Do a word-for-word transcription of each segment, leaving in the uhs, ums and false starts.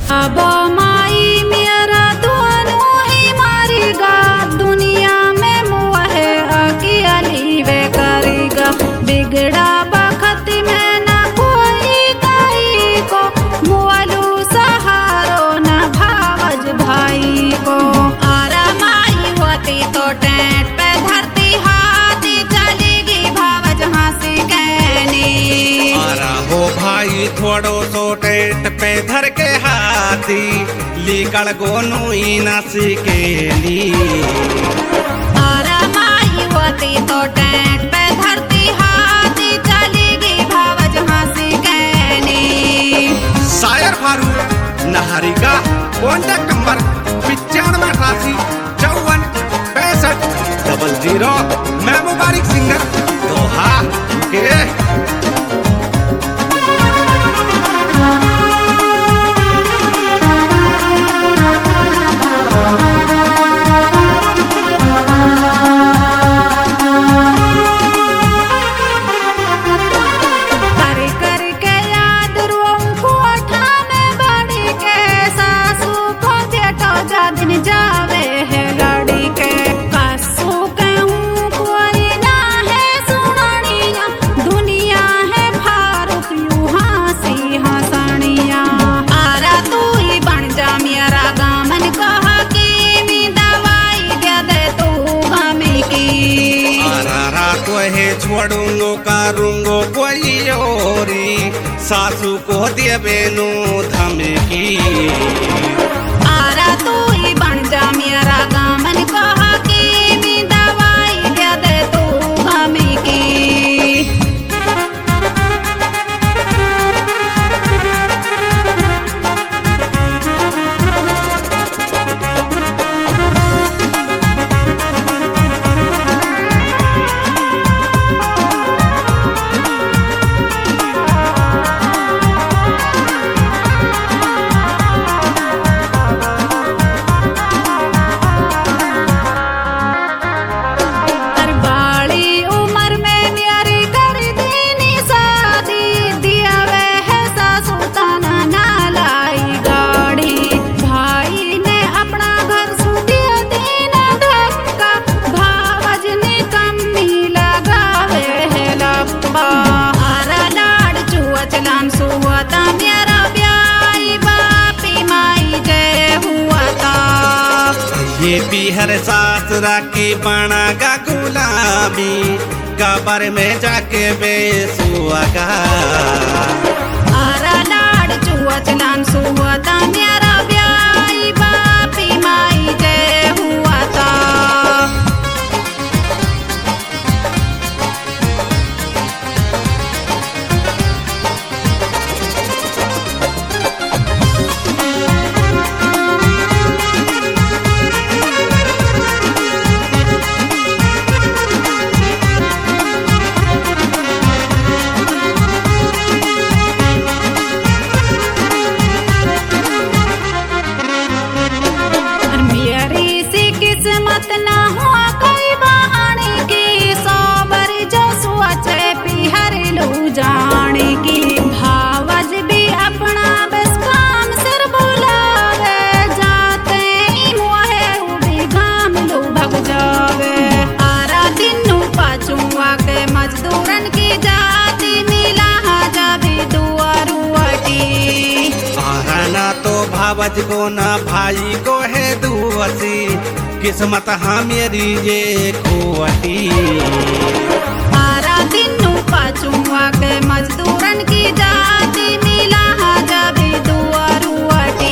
अब माई मेरा दोनों ही मारेगा, दुनिया में मुँह अकेली वे करेगा। बिगड़ा बखत में न कोई कहीं को, मुआलू सहारो न भावज भाई को। आरा माई होती तो टेंट पे धरती हाथी चलेगी भावज हंसी कहनी। आरा हो भाई थोड़ो सो टेंट पे धर के हाथी लिकड़ गोनू ही न सिकेली। आरा माई होती तो टेंट पे धरती हाथी चलेगी भावज हंसी कहनी। शायर फारूक नहरिका कॉन्टैक्ट नंबर पिचानवे अठासी चौवन पैंसठ डबल जीरो। मैं मुबारक सिंगर दोहा के जावे है लड़ी के कसू कहूँ कोई ना है सुनानिया, दुनिया है फारूक यूं हंसी हंसनिया। आरा तू ही बन जा मेरा गामन कहा कि मी दवाई दे दे तू गमी की। आरा रात है छोड़ूंगो करूंगो कोई औरी, सासू को दे बेनू धमकी। आरा तू ही बन जा मेरा गामन कहा कि मी दवाई दे दे तू गमी की। ये पीहर सासरा की बना का गुलामी, कबर में जाके बेसुआगा। आरा लाड चुआ चलान सुवता मेरा ब्याई बापी माई जय हुआ था। किस्मत ना हुआ कोई बहाने की, सोबर जो सोचे पीहर लू जाने की। भावज भी अपना बस काम सिर बुलावे, जाते ही मुहे उड़ी गाम लू भग जावे। आरा दिनू पाचुआ के मजदूरन की जाति मिला जाबी दुआरुआटी। आरा ना तो भावज को ना भाई को है दुआसी, किस्मत हाँ मेरी ये खोटी। आरा दिनू पाचुआ के मजदूरन की जाति मिला जाबी दुआरुआटी।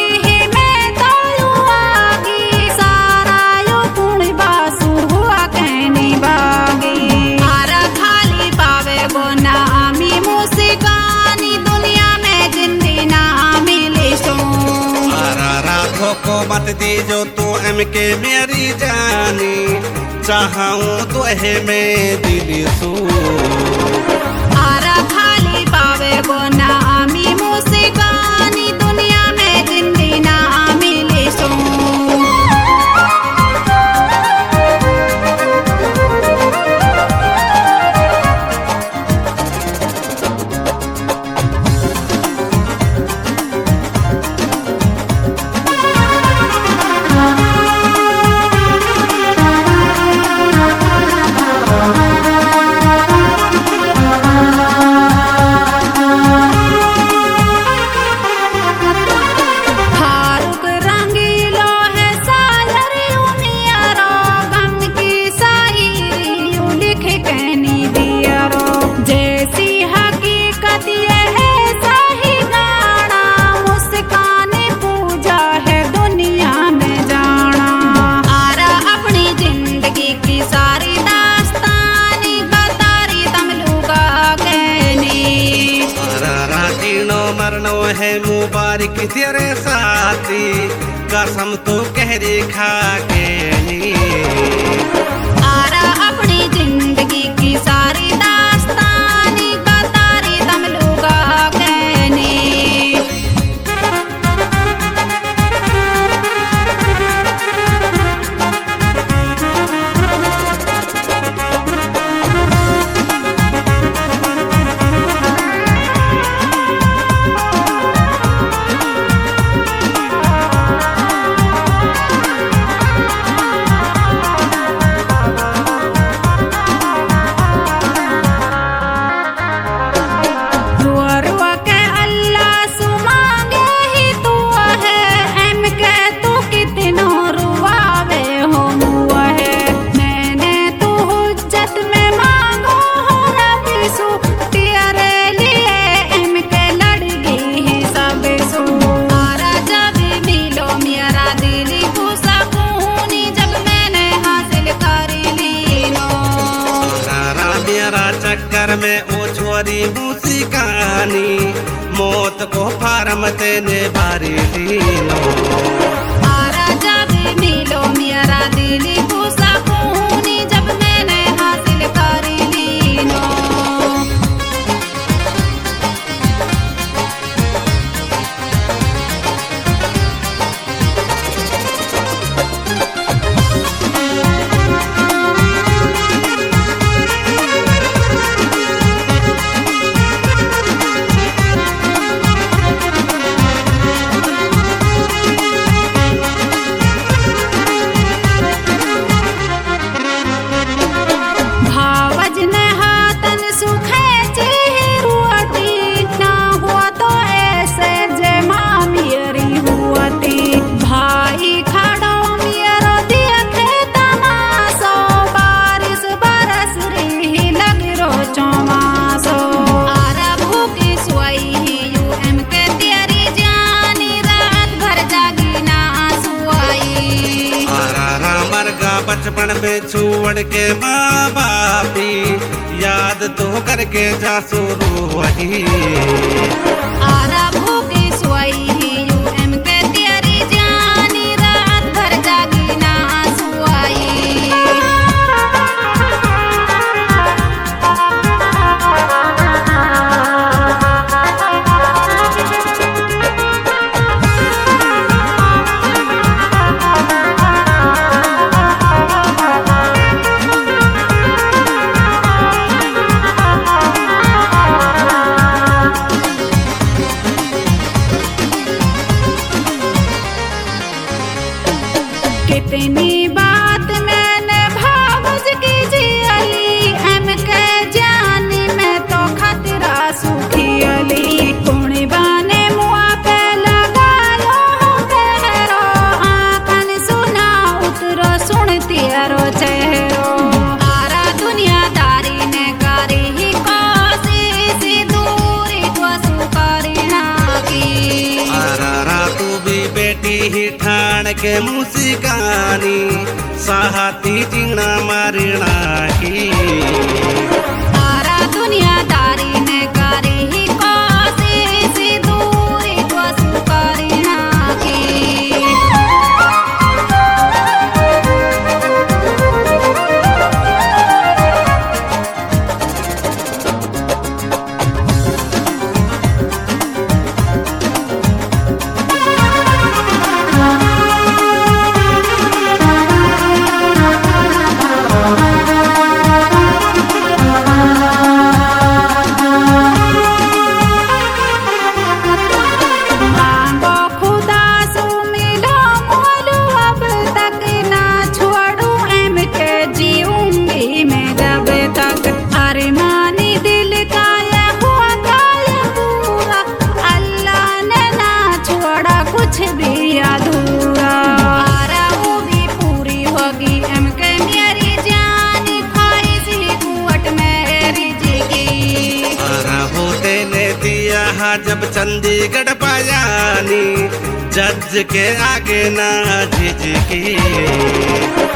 सारा यो पुण बासु हुआ कह मत दीजो तो एम के मेरी जानी, चाहूं तो है मैं दिल सू। आरा खाली पावे गो ना आमी मुस्कानी, दुनिया में जिंदी ना मिली सो। है मुबारक तेरे साथी, कसम तो कह रे खा के नी। आरा अपनी जिंदगी की सारी दास्तानी बतारी तम लोगा कहने। चक्कर में ओ छोरी मुस्कानी, मौत को फार्म तेने बारी लीनो। आरा जब मिलो मेरा दिल को सकूनी, जब मैंने हासिल कर लीनो। बचपन में छोड़ के माँ बापी, याद तो करके जा शुरू वही। आरा भूखी सोई यू एम के तेरी जानी, रात भर जागी ना सोई। कितनी बात मैंने भावज की जियली, एम के जानी मैं तो खतरा सुखी अली। कुणी बाने मुआ पे लगा लो तेरो, आंखन सुना उतरो सुनती रो चेहरो। आरा दुनियादारी ने करी ही कोशिश, दूरी को सुकरना की। आरा तू भी बेटी ही ठाण के मुस्कानी, साहती जीना मारना की। आरा दुनियादारी ने करी ही कोशिश, दूरी को सुकरना की। जब चंडीगढ़ बयानी, जज के आगे ना झिझकी।